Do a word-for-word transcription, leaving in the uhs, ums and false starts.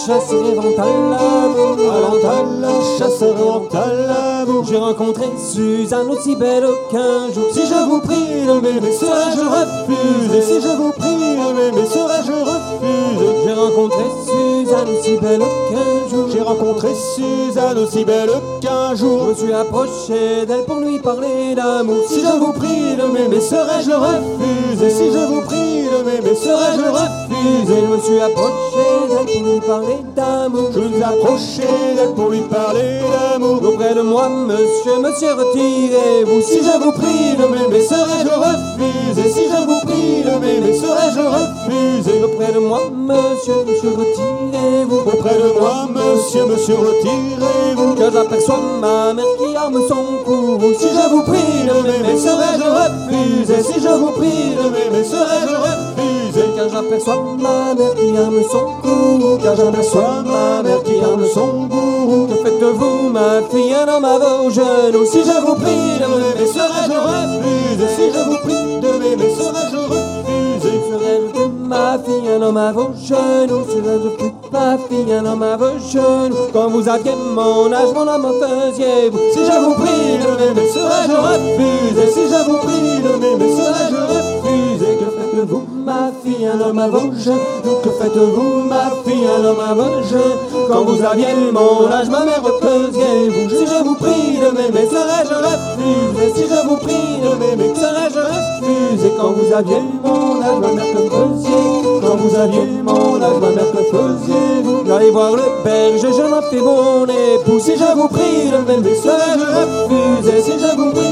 chasse et vente à l'amour. Allant à la chasse, allant à l'amour. J'ai rencontré Suzanne aussi belle qu'un jour. Si je vous prie de m'aimer, serais-je refusé? Si je vous prie de m'aimer, serais-je refusé? J'ai rencontré Suzanne aussi belle qu'un jour. J'ai rencontré Suzanne aussi belle qu'un Je jour. me suis approché d'elle pour lui parler d'amour. Si je vous prie de m'aimer, serais-je refusé? Si je vous prie de m'aimer, serais-je refusé? Je me suis approché d'elle pour lui parler d'amour. Je vous approché d'elle pour lui parler d'amour. Auprès de moi, monsieur, monsieur, retirez-vous. Si je vous prie de m'aimer, serais-je refusé? Si je vous prie de m'aimer, serais-je refusé? Auprès de moi, monsieur, monsieur, retirez-vous. Auprès de moi, monsieur, monsieur, retirez-vous. Que j'aperçois ma mère qui arme son courroux. Si je vous prie de m'aimer, serais-je refusé? Si je vous prie de m'aimer, serais-je refusé? Car j'aperçois ma mère qui arme son courroux. Car j'aperçois ma mère qui arme son gourou. Que faites-vous, ma fille, un homme à vos genoux? Si je vous prie de m'aimer, serais-je refusé? Si je vous prie de m'aimer, serais-je refusé? Serais-je plus ma fille, un homme à vos genoux? Serais-je plus ma fille, un homme à vos genoux? Quand vous aviez mon âge, mon homme, en faisiez-vous? Si je vous prie de m'aimer, serais-je refusé? Si je vous prie de m'aimer, serais-je refusé? Que faites-vous, ma fille, un homme à vos genoux? Que faites-vous, ma fille, un homme à vos genoux? Quand vous aviez mon âge, ma mère, en faisiez-vous? Si je vous prie de m'aimer, serais-je refusé? Si je vous prie de m'aimer, serais-je refusé? Quand vous aviez mon âge, ma mère, que faisiez-vous? Quand vous aviez mon âge, ma mère, que faisiez-vous? J'allais voir le berger, je m'en fais mon époux. Si je vous prie de m'aimer, serais-je refusé? Si je vous prie